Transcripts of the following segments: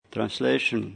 Translation.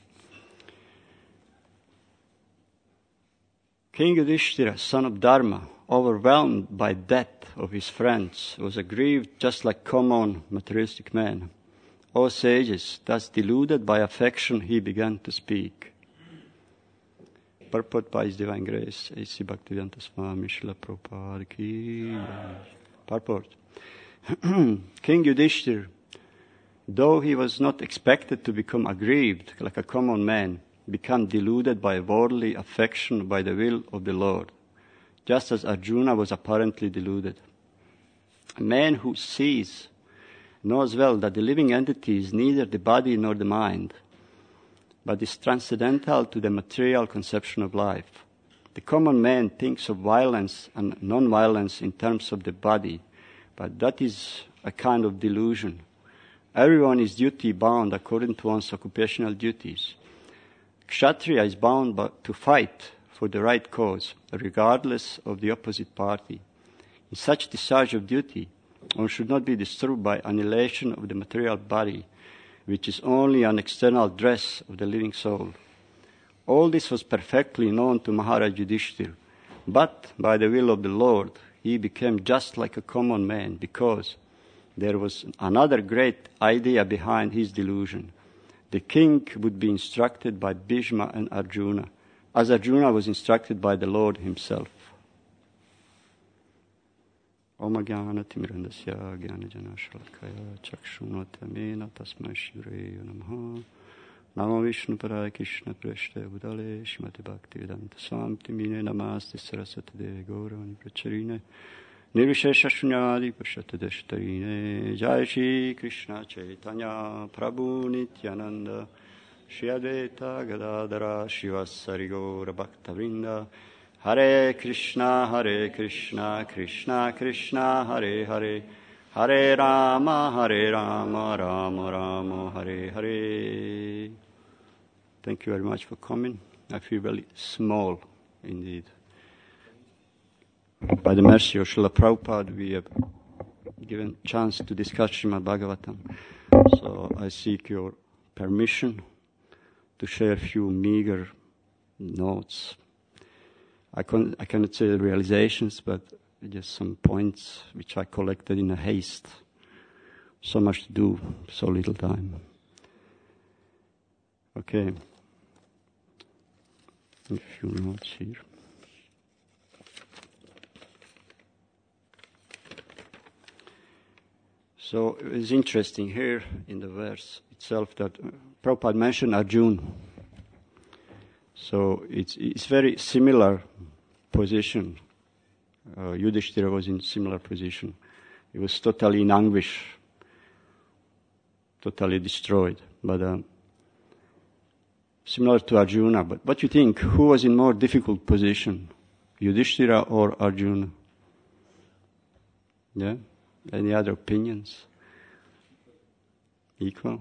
King Yudhishthira, son of Dharma, overwhelmed by death of his friends, was aggrieved just like common materialistic men. O sages, thus deluded by affection, he began to speak. Purport by His Divine Grace, A.C. Bhaktivedanta Swami Srila Prabhupada Ki. Purport. King Yudhishthira, though he was not expected to become aggrieved like a common man, became deluded by worldly affection by the will of the Lord, just as Arjuna was apparently deluded. A man who sees knows well that the living entity is neither the body nor the mind, but is transcendental to the material conception of life. The common man thinks of violence and non-violence in terms of the body, but that is a kind of delusion. Everyone is duty-bound according to one's occupational duties. Kshatriya is bound to fight for the right cause, regardless of the opposite party. In such discharge of duty, one should not be disturbed by annihilation of the material body, which is only an external dress of the living soul. All this was perfectly known to Maharaj Yudhishthira, but by the will of the Lord, he became just like a common man because there was another great idea behind his delusion. The king would be instructed by Bhishma and Arjuna, as Arjuna was instructed by the Lord himself. Om Jnana Timirandasya Jnana Jana Shalakaya Chakshunatya Tasmai Shivreya Namaha Namo Vishnu Paraya Krishna Preshte Budale Shrimati Bhaktivedanta Swami Timine Namaste Saraswati Deve Gaurani Pracharine Nirvishesha Shunyadi Pashatta Deshtarine Jai Shri Krishna Chaitanya Prabhu Nityananda Shri Advaita Gadadara Shivasari Gaura Bhaktavrinda Hare Krishna, Krishna Krishna, Hare Hare, Hare Rama, Rama Rama, Hare Hare. Thank you very much for coming. I feel very small indeed. By the mercy of Srila Prabhupada, we have given chance to discuss Srimad Bhagavatam. So I seek your permission to share a few meager notes. I cannot say realizations, but just some points which I collected in a haste. So much to do, so little time. Okay. A few notes here. So it's interesting here in the verse itself that Prabhupada mentioned Arjuna. So it's very similar position. Yudhishthira was in similar position. He was totally in anguish, totally destroyed. But similar to Arjuna. But what do you think? Who was in more difficult position, Yudhishthira or Arjuna? Yeah. Any other opinions? Equal.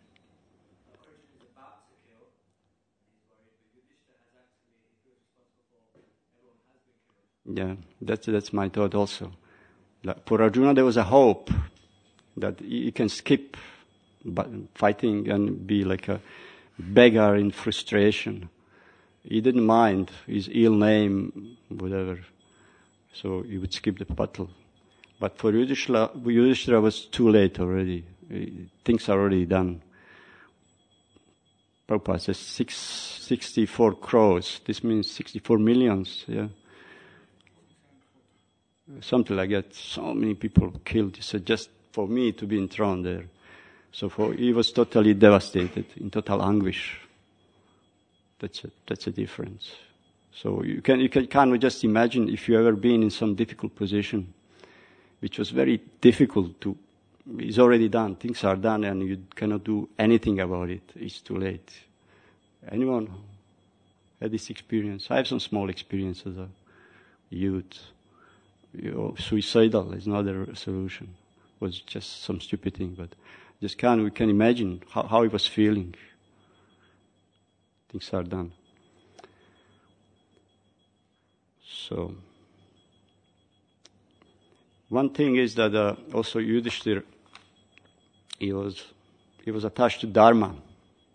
Yeah, that's my thought also. Like for Arjuna, there was a hope that he can skip fighting and be like a beggar in frustration. He didn't mind his ill name, whatever, so he would skip the battle. But for Yudhishthira was too late already. Things are already done. Prabhupada says 64 crores. This means 64 millions, yeah. Something like that. So many people killed. He said, just for me to be enthroned there. So he was totally devastated, in total anguish. That's a difference. So you can just imagine if you ever been in some difficult position, which was very difficult to. It's already done. Things are done, and you cannot do anything about it. It's too late. Anyone had this experience? I have some small experience as a youth. Suicidal is another solution. It was just some stupid thing, but we can imagine how he was feeling. Things are done. So, one thing is that also Yudhishthira, he was attached to Dharma.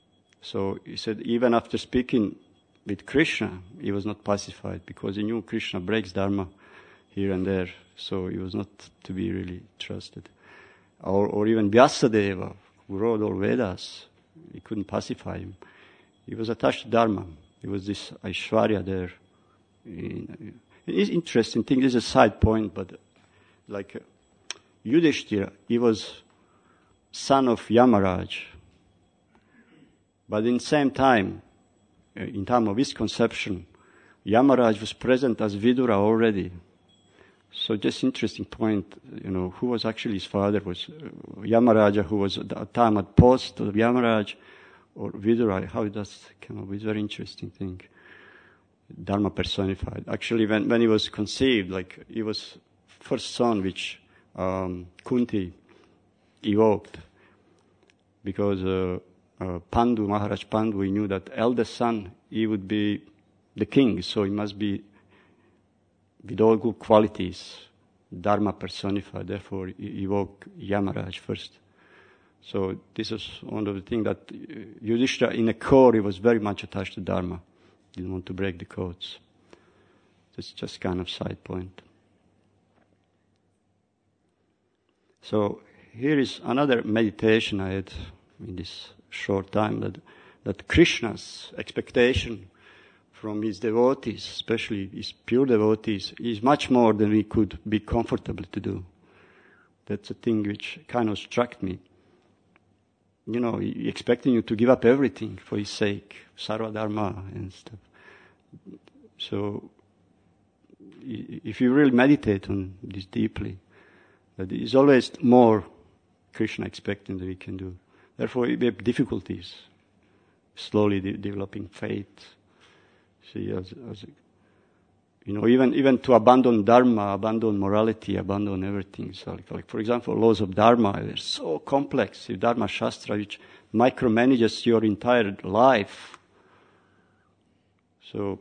So he said even after speaking with Krishna, he was not pacified because he knew Krishna breaks dharma here and there. So he was not to be really trusted. Or even Vyasadeva, who wrote all Vedas, he couldn't pacify him. He was attached to dharma. He was this Aishwarya there. It's interesting thing. This is a side point, but like Yudhishthira, he was son of Yamaraj. But in the same time, in time of his conception, Yamaraj was present as Vidura already. So just interesting point, who was actually his father? Was Yamaraja, who was at that time at post of Yamaraj, or Vidura? How does it come up? It's a very interesting thing. Dharma personified. Actually, when he was conceived, like he was first son which Kunti evoked, because Pandu, Maharaj Pandu, he knew that eldest son, he would be the king, so he must be with all good qualities, Dharma personified. Therefore, he evoked Yamaraj first. So this is one of the things that Yudhishthira, in a core, he was very much attached to Dharma. Didn't want to break the codes. It's just kind of side point. So here is another meditation I had in this short time, that Krishna's expectation from his devotees, especially his pure devotees, is much more than we could be comfortable to do. That's a thing which kind of struck me. He expecting you to give up everything for his sake, sarva dharma and stuff. So, if you really meditate on this deeply, that there is always more Krishna expecting than we can do. Therefore, we have difficulties slowly developing faith. See, even to abandon dharma, abandon morality, abandon everything. So, like for example, laws of dharma, they're so complex. The Dharma Shastra, which micromanages your entire life. So,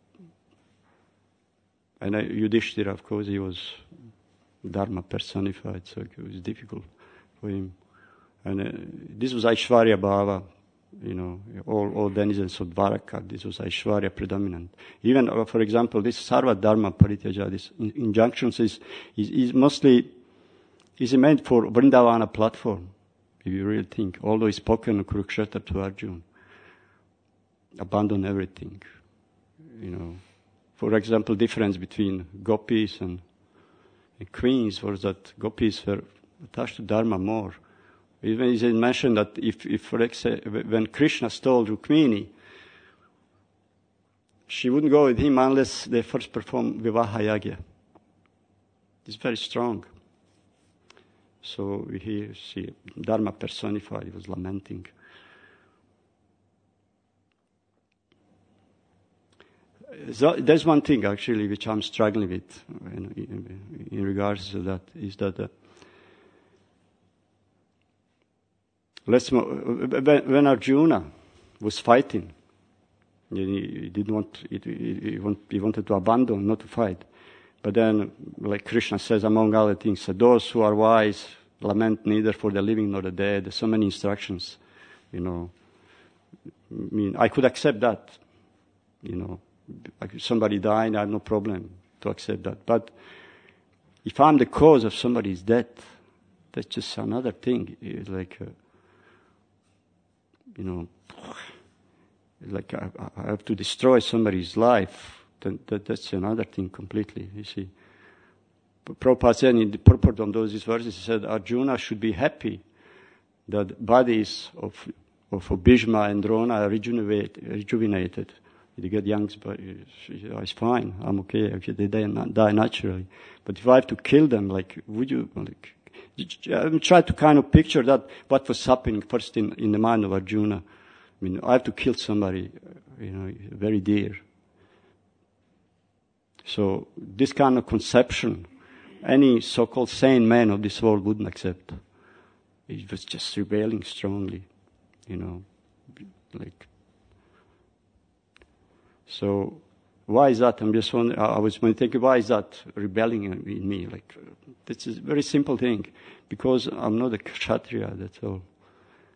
and Yudhishthira, of course, he was dharma personified, so it was difficult for him. And this was Aishwarya Bhava. All denizens of Dwaraka, this was Aishwarya predominant. Even, for example, this Sarva Dharma Parityaja, this injunctions is mostly meant for Vrindavana platform, if you really think. Although it's spoken in Kurukshetra to Arjuna. Abandon everything. For example, difference between gopis and queens was that gopis were attached to Dharma more. Even it mentioned that if for example, when Krishna stole Rukmini, she wouldn't go with him unless they first perform Vivaha Yagya. It's very strong. So here see Dharma personified, he was lamenting. So there's one thing actually which I'm struggling with in regards to that, is that when Arjuna was fighting, he didn't want. He wanted to abandon, not to fight. But then, like Krishna says, among other things, those who are wise lament neither for the living nor the dead. There's so many instructions, I could accept that, somebody dying, I have no problem to accept that. But if I'm the cause of somebody's death, that's just another thing. It's like. Like I have to destroy somebody's life, then that's another thing completely, you see. Prabhupada said in the purport on these verses, he said Arjuna should be happy that bodies of Bhishma and Drona are rejuvenated. They get young, but it's fine, I'm okay, they die naturally. But if I have to kill them, would you, try to kind of picture that, what was happening first in the mind of Arjuna. I have to kill somebody, very dear. So this kind of conception, any so-called sane man of this world wouldn't accept. He was just rebelling strongly, So why is that? I'm just wondering, I was thinking, why is that rebelling in me? This is a very simple thing. Because I'm not a Kshatriya, that's all.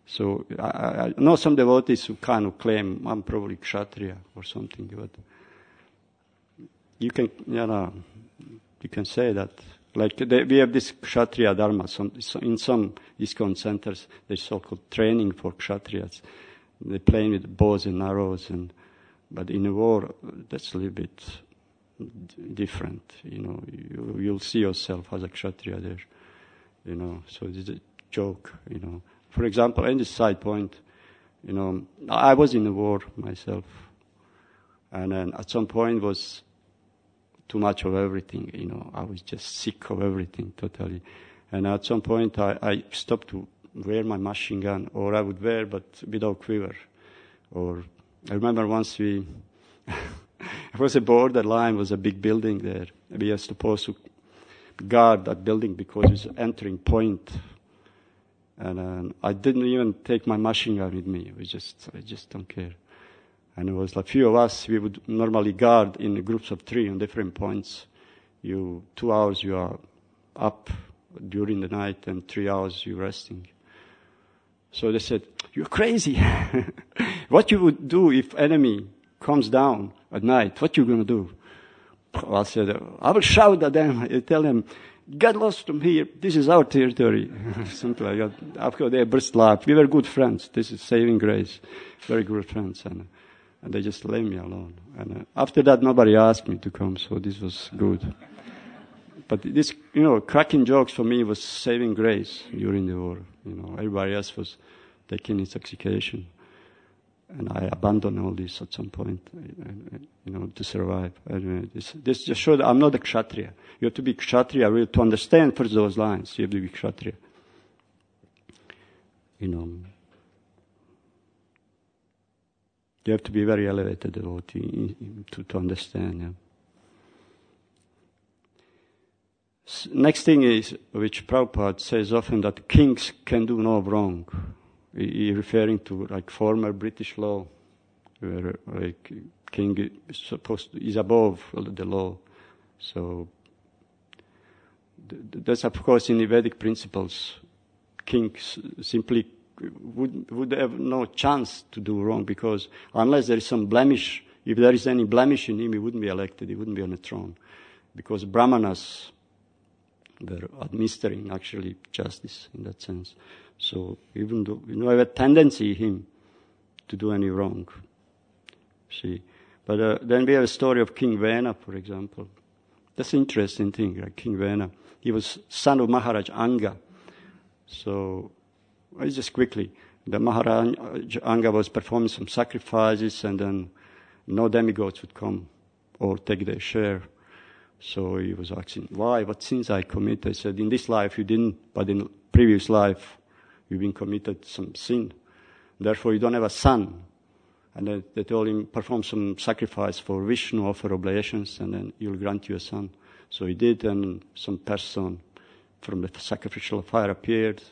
So I know some devotees who kind of claim I'm probably Kshatriya or something, but you can, you can say that. Like we have this Kshatriya Dharma. In some ISKCON centers, there's so-called training for Kshatriyas. They play with bows and arrows, but in a war, that's a little bit different. You'll see yourself as a Kshatriya there. So this is a joke. For example, in this side point, I was in a war myself, and then at some point was too much of everything. I was just sick of everything totally, and at some point I stopped to wear my machine gun, or I would wear but without quiver. Or I remember once it was a borderline, was a big building there. We were supposed to guard that building because it was entering point. And I didn't even take my machine gun with me. I just don't care. And it was like few of us, we would normally guard in groups of 3 on different points. 2 hours you are up during the night and 3 hours you're resting. So they said, "You're crazy. What you would do if enemy comes down at night? What you going to do?" I said, "I will shout at them. I tell them, get lost from here. This is our territory." Something like that. After they burst laugh. We were good friends. This is saving grace. Very good friends. And they just left me alone. And after that, nobody asked me to come, so this was good. But this, cracking jokes for me was saving grace during the war. Everybody else was taking intoxication. And I abandoned all this at some point, to survive. And this just showed I'm not a Kshatriya. You have to be Kshatriya really to understand first those lines. You have to be Kshatriya. You have to be very elevated devotee to understand. Yeah. Next thing is, which Prabhupada says often, that kings can do no wrong. He referring to like former British law, where like king is above the law. So that's of course in the Vedic principles. Kings simply would have no chance to do wrong, because unless there is some blemish, if there is any blemish in him, he wouldn't be elected, he wouldn't be on the throne, because Brahmanas were administering actually justice in that sense. So even though I have a tendency in him to do any wrong, see. But then we have a story of King Vena, for example. That's an interesting thing, right? King Vena. He was son of Maharaj Anga. So just quickly, the Maharaj Anga was performing some sacrifices, and then no demigods would come or take their share. So he was asking, why? What sins I committed? I said, in this life you didn't, but in previous life you've been committed some sin. Therefore you don't have a son. And they told him, perform some sacrifice for Vishnu, offer oblations, and then he'll grant you a son. So he did, and some person from the sacrificial fire appeared,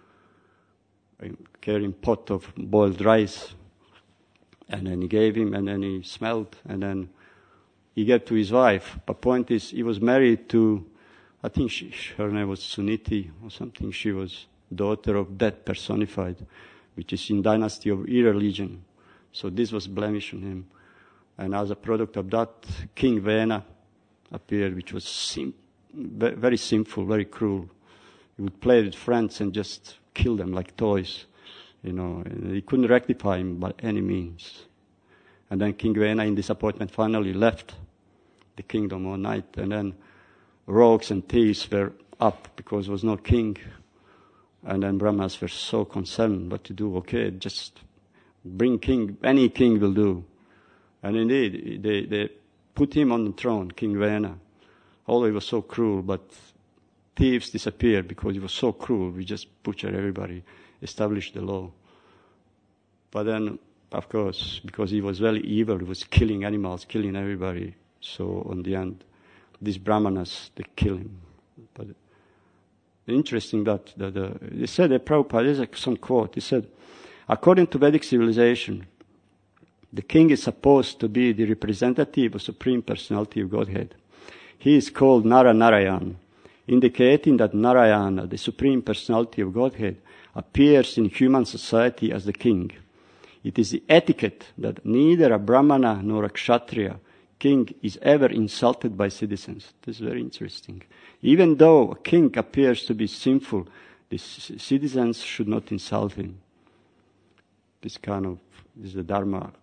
carrying pot of boiled rice. And then he gave him, and then he smelled, and then he gave to his wife. But point is, he was married to, I think her name was Suniti or something. She was daughter of death personified, which is in dynasty of irreligion. So this was blemish on him. And as a product of that, King Vena appeared, which was very sinful, very cruel. He would play with friends and just kill them like toys. And he couldn't rectify him by any means. And then King Vena, in disappointment, finally left the kingdom one night. And then rogues and thieves were up because there was no king. And then Brahmas were so concerned what to do. Okay, just bring king, any king will do. And indeed, they put him on the throne, King Vena. Although he was so cruel, but thieves disappeared because he was so cruel. We just butchered everybody, established the law. But then, of course, because he was very evil, he was killing animals, killing everybody. So on the end, these Brahmanas, they kill him. But interesting that they said that Prabhupada, there's some quote, he said, according to Vedic civilization, the king is supposed to be the representative of Supreme Personality of Godhead. He is called Nara Narayan, indicating that Narayana, the Supreme Personality of Godhead, appears in human society as the king. It is the etiquette that neither a Brahmana nor a Kshatriya king is ever insulted by citizens. This is very interesting. Even though a king appears to be sinful, the citizens should not insult him. This is the Dharma,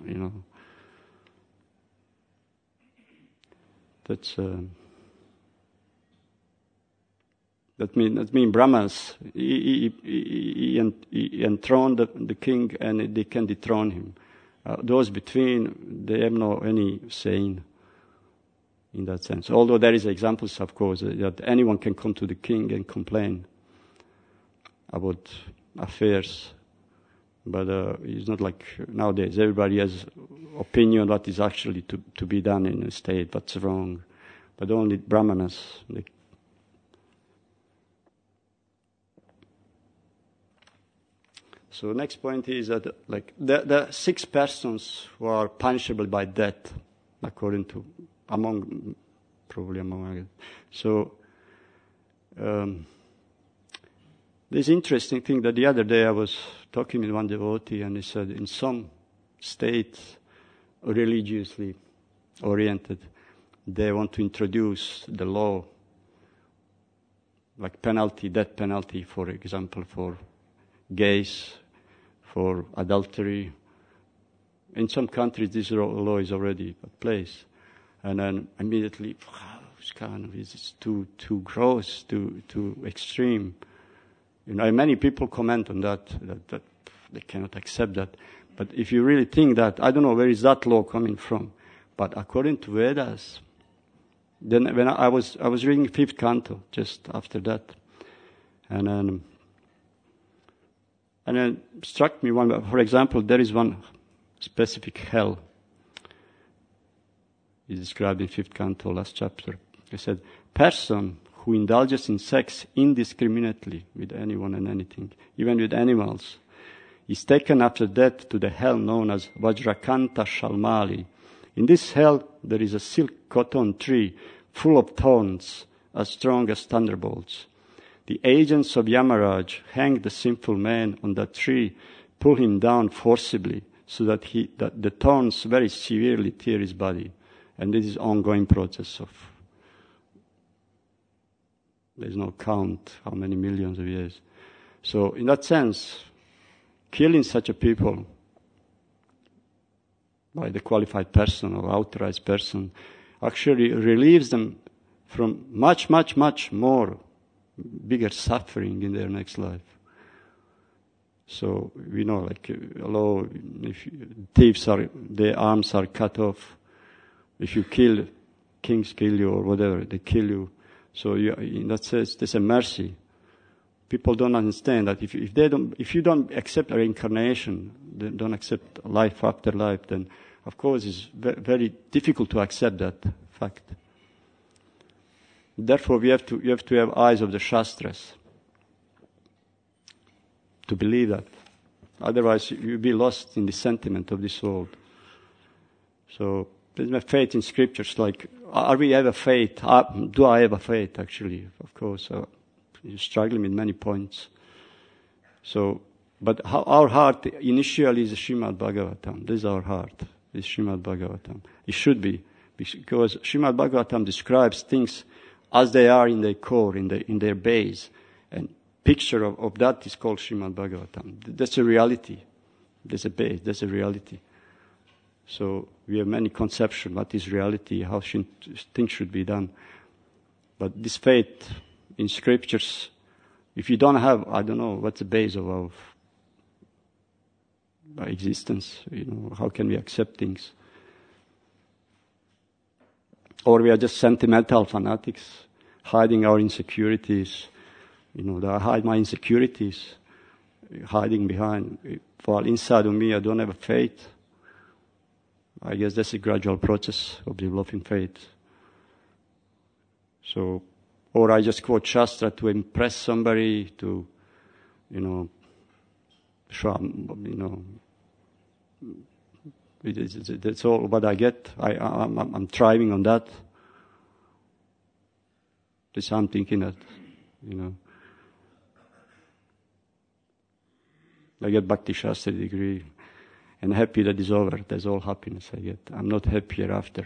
That's that mean Brahmas. He enthroned the king, and they can dethrone him. Those between, they have no any saying in that sense. Although there is examples, of course, that anyone can come to the king and complain about affairs. But it's not like nowadays. Everybody has opinion what is actually to be done in a state, what's wrong. But only Brahmanas. So next point is that the 6 persons who are punishable by death, among others. So this interesting thing that the other day I was talking with one devotee, and he said in some states, religiously oriented, they want to introduce the law, like death penalty, for example, for gays, for adultery. In some countries, this law is already in place. And then immediately, it's too gross, too extreme. Many people comment on that they cannot accept that. But if you really think that, I don't know where is that law coming from. But according to Vedas, then when I was reading 5th canto just after that, and then struck me one. For example, there is one specific hell. It's described in 5th canto, last chapter. It said, person who indulges in sex indiscriminately with anyone and anything, even with animals, is taken after death to the hell known as Vajrakanta Shalmali. In this hell, there is a silk cotton tree full of thorns as strong as thunderbolts. The agents of Yamaraj hang the sinful man on that tree, pull him down forcibly, so that the thorns very severely tear his body. And this is ongoing process of, there's no count how many millions of years. So in that sense, killing such a people by the qualified person or authorized person actually relieves them from much, much, much more bigger suffering in their next life. So we know, although if thieves their arms are cut off, if you kill, kings kill you or whatever, they kill you. So in that sense, there's a mercy. People don't understand that if you don't accept reincarnation, they don't accept life after life, then of course it's very difficult to accept that fact. Therefore, you have to have eyes of the Shastras to believe that. Otherwise, you'll be lost in the sentiment of this world. So there's my faith in scriptures. Are we have a faith? Do I have a faith? Actually, of course, you're struggling with many points. So, but our heart initially is Srimad Bhagavatam. This is our heart. This Srimad Bhagavatam. It should be, because Srimad Bhagavatam describes things as they are in their core, in their base. And picture of that is called Srimad Bhagavatam. That's a reality. There's a base, that's a reality. So we have many conceptions, what is reality, how things should be done. But this faith in scriptures, if you don't have, I don't know, what's the base of our existence? How can we accept things? Or we are just sentimental fanatics, hiding our insecurities. I hide my insecurities, hiding behind. While inside of me, I don't have a faith. I guess that's a gradual process of developing faith. So, or I just quote Shastra to impress somebody, to, show, that's all what I get. I'm thriving on that. That's how I'm thinking that, I get Bhakti Shastra degree, and happy that is over. That's all happiness I get. I'm not happy after.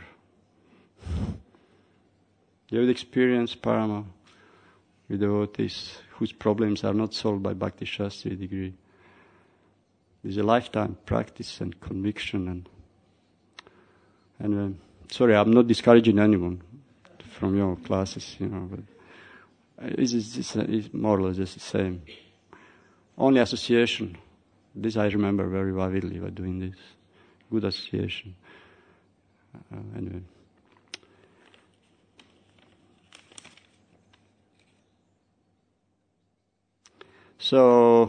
You have experience, Parama, with devotees whose problems are not solved by Bhakti Shastra degree. There's a lifetime practice and conviction and sorry, I'm not discouraging anyone from your classes, but it's more or less just the same. Only association. This I remember very vividly by doing this. Good association. Anyway. So,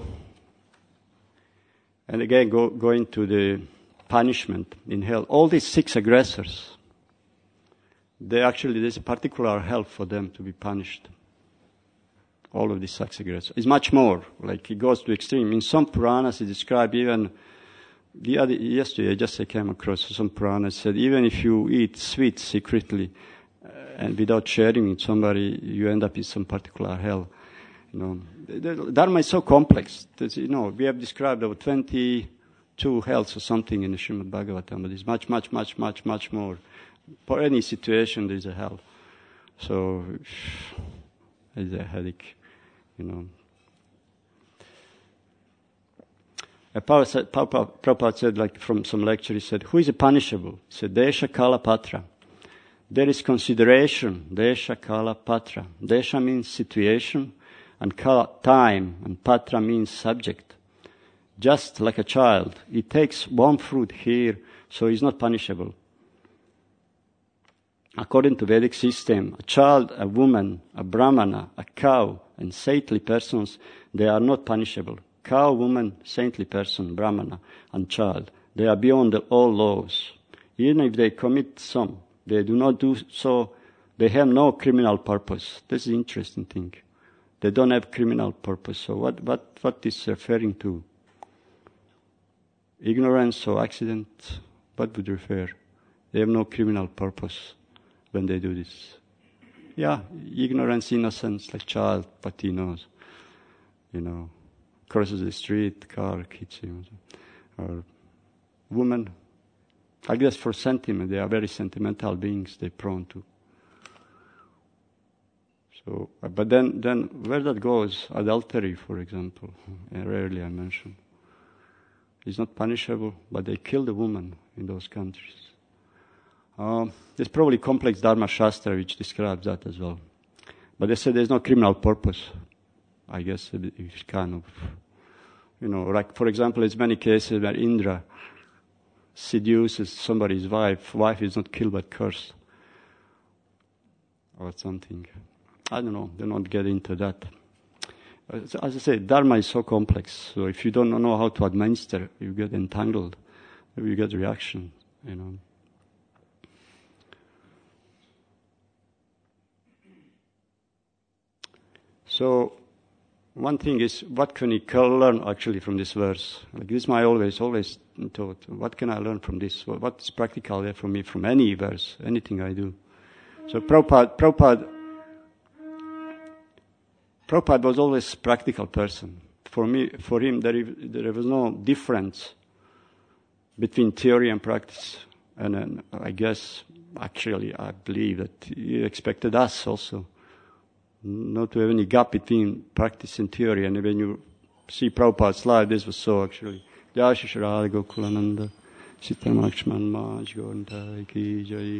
and again, going to the punishment in hell. All these 6 aggressors, there's a particular hell for them to be punished. All of these 6 aggressors. It's much more, like it goes to extreme. In some Puranas, it describes even, yesterday I came across some Puranas said, even if you eat sweets secretly and without sharing with somebody, you end up in some particular hell. The Dharma is so complex that, we have described over 22 hells or something in the Srimad Bhagavatam, but it's much, much, much, much, much more. For any situation, there is a hell. So, it's a headache, Prabhupada said, like from some lecture, he said, who is punishable? He said, Desha Kala Patra. There is consideration, Desha Kala Patra. Desha means situation, and Kala, time, and Patra means subject. Just like a child, he takes one fruit here, so he's not punishable. According to Vedic system, a child, a woman, a brahmana, a cow, and saintly persons, they are not punishable. Cow, woman, saintly person, brahmana, and child, they are beyond all laws. Even if they commit some, they do not do so, they have no criminal purpose. This is an interesting thing. They don't have criminal purpose. So what is referring to? Ignorance or accident? What would refer? They have no criminal purpose when they do this. Yeah, ignorance, innocence, like child, but he knows. Crosses the street, car hits him. Or woman, I guess for sentiment, they are very sentimental beings, they're prone to. So, but then where that goes, adultery, for example, rarely I mention, is not punishable, but they kill the woman in those countries. There's probably complex Dharma Shastra which describes that as well. But they say there's no criminal purpose. I guess it's kind of, like for example, there's many cases where Indra seduces somebody's wife. Wife is not killed but cursed. Or something. I don't know. They don't get into that. As I say, Dharma is so complex. So if you don't know how to administer, you get entangled. You get reaction, So, one thing is, what can you learn actually from this verse? Like this, I always thought, what can I learn from this? What is practical there for me from any verse, anything I do? So Prabhupada was always a practical person. For him, there was no difference between theory and practice. And then I guess, actually, I believe that he expected us also not to have any gap between practice and theory. And when you see Prabhupada's life, this was so actually. Jai Shri Radha Gokulananda, Sita Lakshman Maj Gauranta Ki Jai.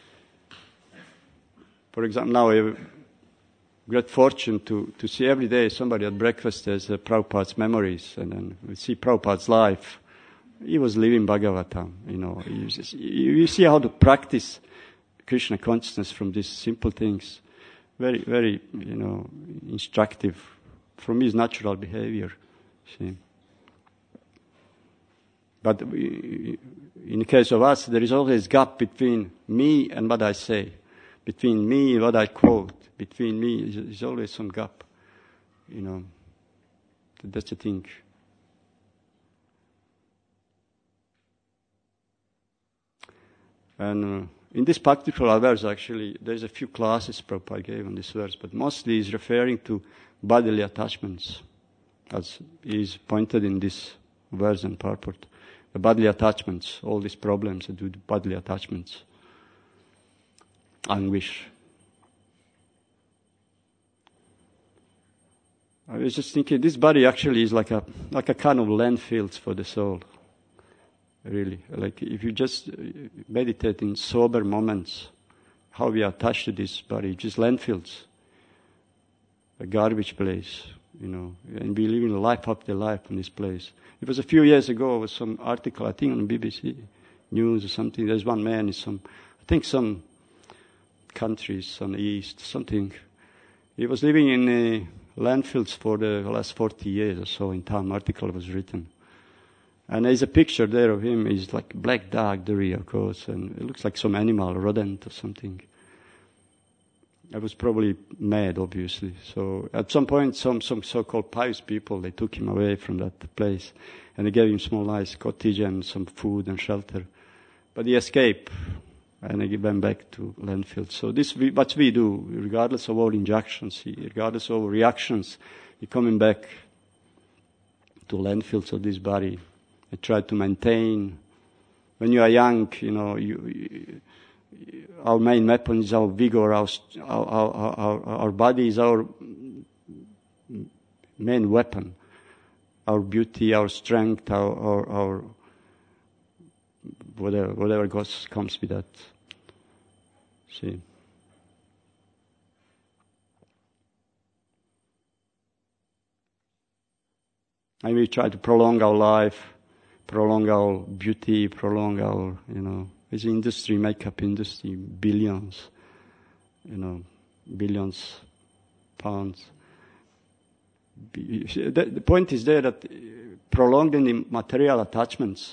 For example, now I have great fortune to see every day somebody at breakfast has Prabhupada's memories, and then we see Prabhupada's life. He was living Bhagavatam, You see how to practice Krishna consciousness from these simple things. Very, very, instructive. For me, it's natural behavior. See. But in the case of us, there is always a gap between me and what I say. Between me and what I quote. Between me, there's always some gap. That's the thing. And in this particular verse, actually, there's a few classes Prabhupada gave on this verse, but mostly is referring to bodily attachments. as is pointed in this verse and purport. The bodily attachments, all these problems that do with bodily attachments, anguish. I was just thinking, this body actually is like a kind of landfills for the soul. Really, like if you just meditate in sober moments, how we are attached to this body, just landfills, a garbage place, and we live in life after life in this place. It was a few years ago, there was some article, I think on BBC News or something, there's one man in some countries on the east, something. He was living in landfills for the last 40 years or so. In Time article was written. And there's a picture there of him. He's like black dog, dirty, of course, and it looks like some animal, rodent or something. I was probably mad, obviously. So at some point, some so-called pious people, they took him away from that place, and they gave him small, nice cottage and some food and shelter. But he escaped, and they went back to landfill. So what we do, regardless of our injunctions, regardless of our reactions, we're coming back to landfills of this body. I try to maintain. When you are young, our main weapon is our vigor. Our body is our main weapon. Our beauty, our strength, our whatever comes with that. See. And we try to prolong our life, prolong our beauty, prolong our, it's industry, makeup industry, billions, billions pounds. The point is there that prolonging the material attachments,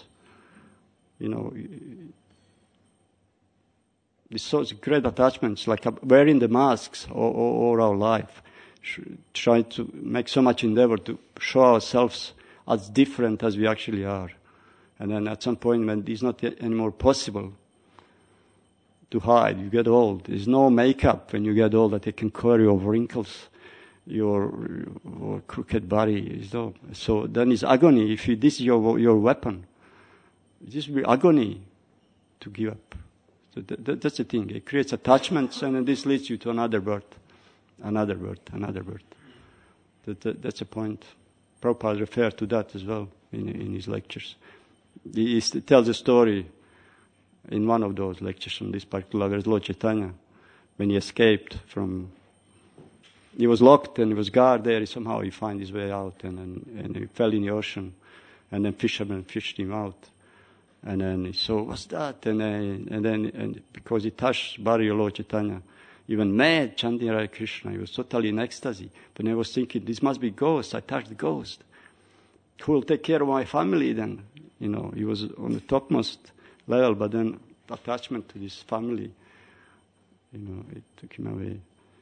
these great attachments, like wearing the masks all our life, trying to make so much endeavor to show ourselves as different as we actually are. And then at some point when it's not anymore possible to hide, you get old. There's no makeup when you get old that it can cover your wrinkles, your crooked body. So then it's agony. If this is your weapon, this will be agony to give up. So that's the thing. It creates attachments, and then this leads you to another birth. Another birth. That's the point. Prabhupada referred to that as well in his lectures. He tells a story in one of those lectures on this particular verse, Lord Chaitanya, when he escaped from. He was locked and he was guarded there. Somehow he found his way out, and he fell in the ocean, and then fishermen fished him out. And then he saw, what's that? And because he touched body of Lord Chaitanya, even mad, chanting Hare Krishna, he was totally in ecstasy. But I was thinking, this must be ghost. I touched the ghost. Who will take care of my family then? He was on the topmost level, but then attachment to this family, it took him away.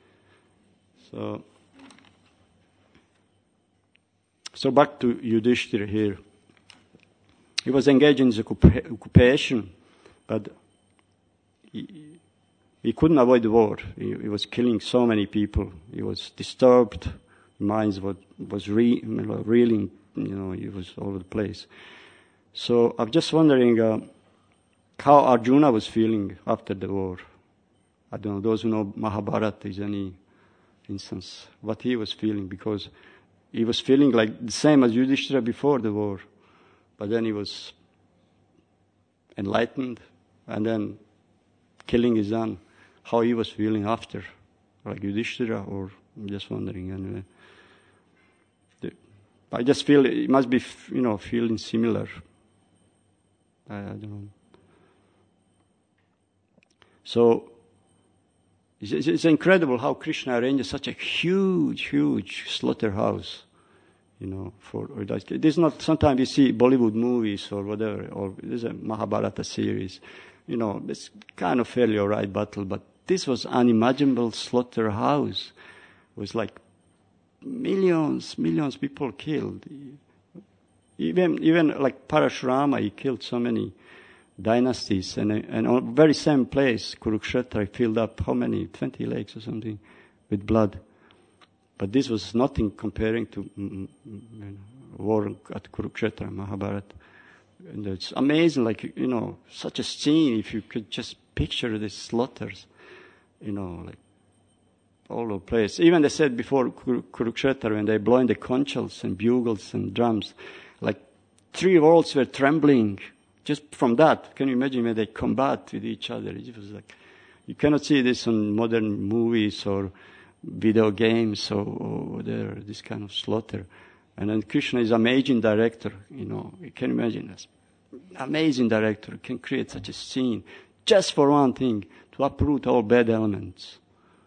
So back to Yudhishthira here. He was engaged in his occupation, but he couldn't avoid the war. He was killing so many people. He was disturbed. Minds was reeling. He was all over the place. So I'm just wondering how Arjuna was feeling after the war. I don't know, those who know Mahabharata, is any instance, what he was feeling, because he was feeling like the same as Yudhishthira before the war. But then he was enlightened, and then killing his son. How he was feeling after, like Yudhishthira, or I'm just wondering anyway. I just feel it must be, feeling similar. I don't know. So it's incredible how Krishna arranges such a huge slaughterhouse. For this is not. Sometimes you see Bollywood movies or whatever, or there's a Mahabharata series. It's kind of fairly alright battle, but this was unimaginable slaughterhouse. It was like millions people killed. Even like Parashurama, he killed so many dynasties, and on the very same place, Kurukshetra, filled up how many, 20 lakes or something, with blood. But this was nothing comparing to war at Kurukshetra, Mahabharata. And it's amazing, like, such a scene, if you could just picture the slaughters, like all over the place. Even they said before Kurukshetra, when they blowing the conchs and bugles and drums, like 3 worlds were trembling just from that. Can you imagine when they combat with each other? It was like, you cannot see this on modern movies or video games or this kind of slaughter. And then Krishna is amazing director, you can imagine this. Amazing director can create such a scene just for one thing, to uproot all bad elements.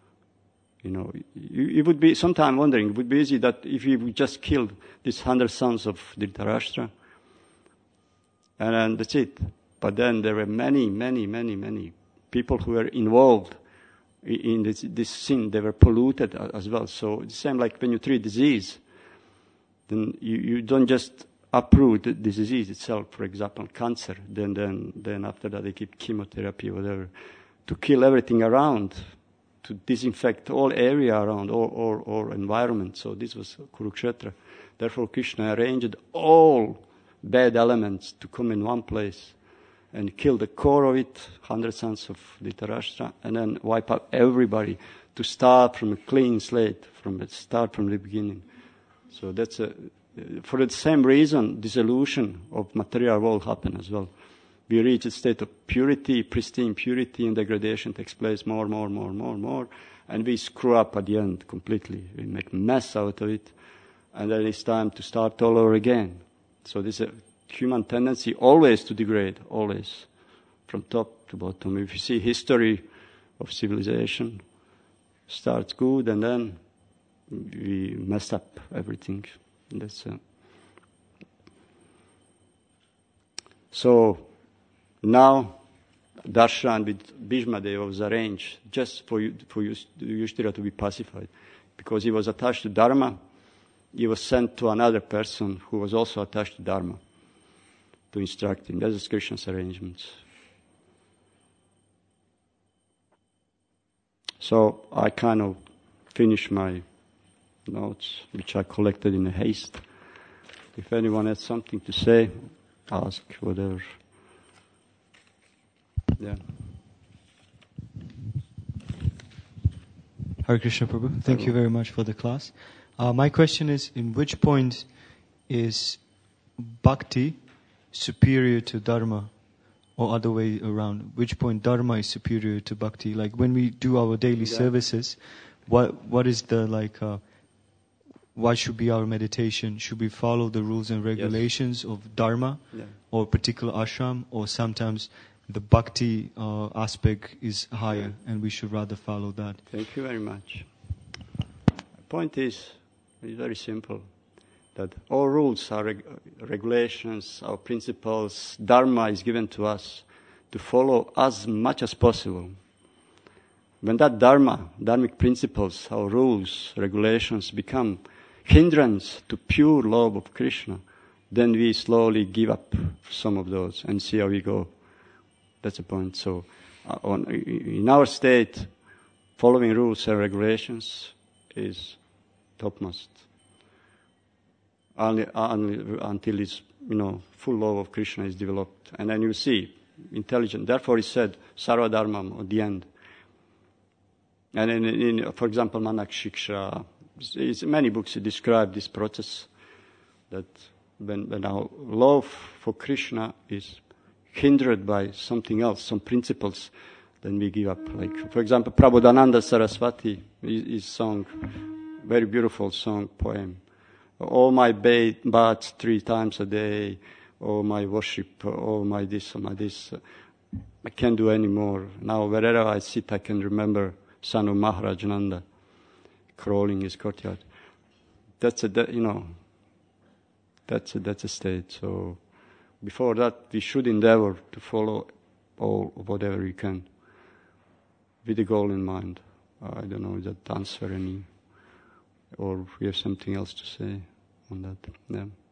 You would be sometime wondering, it would be easy that if you would just kill these 100 sons of Dhritarashtra, and then that's it. But then there were many, many, many, many people who were involved in this sin. They were polluted as well. So it's the same like when you treat disease, then you don't just uproot the disease itself, for example, cancer. Then after that they keep chemotherapy, whatever, to kill everything around, to disinfect all area around, or environment. So this was Kurukshetra. Therefore Krishna arranged all bad elements to come in one place and kill the core of it, 100 sons of Dhritarashtra, and then wipe out everybody to start from a clean slate, start from the beginning. So that's for the same reason, dissolution of material world happened as well. We reach a state of purity, pristine purity, and degradation takes place more, and we screw up at the end completely. We make a mess out of it, and then it's time to start all over again. So this is a human tendency always to degrade, always, from top to bottom. If you see history of civilization, starts good, and then we mess up everything. So now darshan with Bhishma Deva was arranged just for Yudhishthira to be pacified, because he was attached to Dharma. He was sent to another person who was also attached to Dharma to instruct him. That is Krishna's arrangements. So I kind of finished my notes, which I collected in a haste. If anyone has something to say, ask, whatever. Yeah. Hare Krishna Prabhu, thank you very much for the class. My question is, in which point is bhakti superior to dharma, or other way around? Which point dharma is superior to bhakti? Like when we do our daily services, what is the what should be our meditation? Should we follow the rules and regulations of dharma, or particular ashram, or sometimes the bhakti aspect is higher and we should rather follow that? Thank you very much. The point is very simple, that all rules, our regulations, our principles, dharma is given to us to follow as much as possible. When that dharma, dharmic principles, our rules, regulations become hindrance to pure love of Krishna, then we slowly give up some of those and see how we go. That's the point. So in our state, following rules and regulations is topmost. Only until it's, full love of Krishna is developed. And then you see, intelligent. Therefore he said, sarva dharmam at the end. And in for example, Manak Shiksha, many books describe this process, that when our love for Krishna is hindered by something else, some principles, then we give up. Like, for example, Prabodhananda Saraswati, his song, very beautiful song, poem. All my baths 3 times a day, all my worship, all my this, all my this. I can't do any more. Now, wherever I sit, I can remember son of Maharaj Nanda crawling his courtyard. That's a state. So before that, we should endeavor to follow all whatever we can, with the goal in mind. I don't know if that answer any, or we have something else to say on that. Yeah.